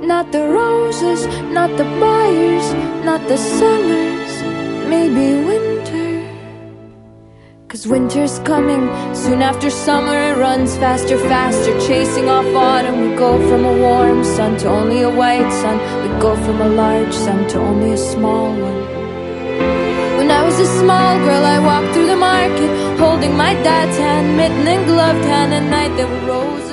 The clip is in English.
Not the roses, not the buyers, not the summers, maybe winter. 'Cause winter's coming, soon after summer. It runs faster, faster, chasing off autumn. We go from a warm sun to only a white sun. We go from a large sun to only a small one. When I was a small girl, I walked through the market, holding my dad's hand, mitten and gloved hand. At night there were roses